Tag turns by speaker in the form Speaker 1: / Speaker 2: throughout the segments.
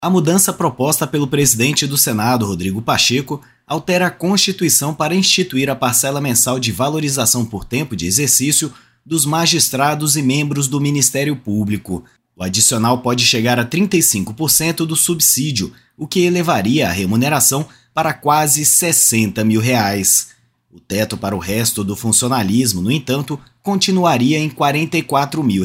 Speaker 1: A mudança proposta pelo presidente do Senado, Rodrigo Pacheco, altera a Constituição para instituir a parcela mensal de valorização por tempo de exercício dos magistrados e membros do Ministério Público. O adicional pode chegar a 35% do subsídio, o que elevaria a remuneração para quase R$60 mil. O teto para o resto do funcionalismo, no entanto, continuaria em R$44 mil.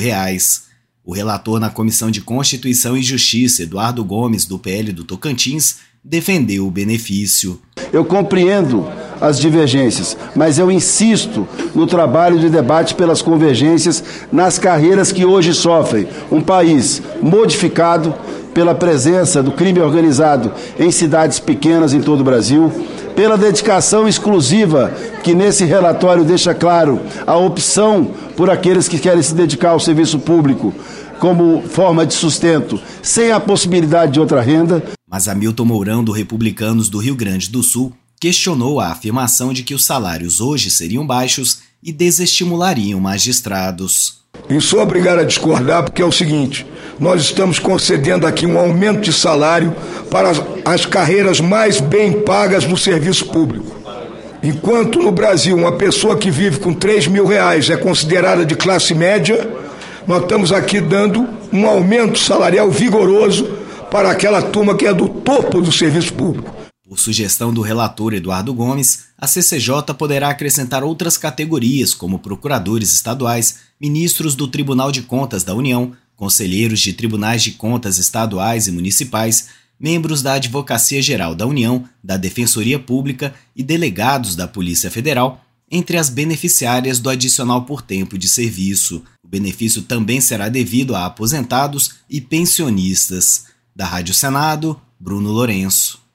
Speaker 1: O relator na Comissão de Constituição e Justiça, Eduardo Gomes, do PL do Tocantins, defendeu o benefício.
Speaker 2: Eu compreendo as divergências, mas eu insisto no trabalho de debate pelas convergências nas carreiras que hoje sofrem um país modificado pela presença do crime organizado em cidades pequenas em todo o Brasil, pela dedicação exclusiva que nesse relatório deixa claro a opção por aqueles que querem se dedicar ao serviço público como forma de sustento, sem a possibilidade de outra renda.
Speaker 1: Mas Hamilton Mourão, do Republicanos do Rio Grande do Sul, questionou a afirmação de que os salários hoje seriam baixos e desestimulariam magistrados.
Speaker 3: E sou obrigado a discordar porque é o seguinte: nós estamos concedendo aqui um aumento de salário para as carreiras mais bem pagas do serviço público. Enquanto no Brasil uma pessoa que vive com R$3 mil é considerada de classe média, nós estamos aqui dando um aumento salarial vigoroso para aquela turma que é do topo do serviço público.
Speaker 1: Por sugestão do relator Eduardo Gomes, a CCJ poderá acrescentar outras categorias, como procuradores estaduais, ministros do Tribunal de Contas da União, conselheiros de tribunais de contas estaduais e municipais, membros da Advocacia Geral da União, da Defensoria Pública e delegados da Polícia Federal, entre as beneficiárias do adicional por tempo de serviço. O benefício também será devido a aposentados e pensionistas. Da Rádio Senado, Bruno Lourenço.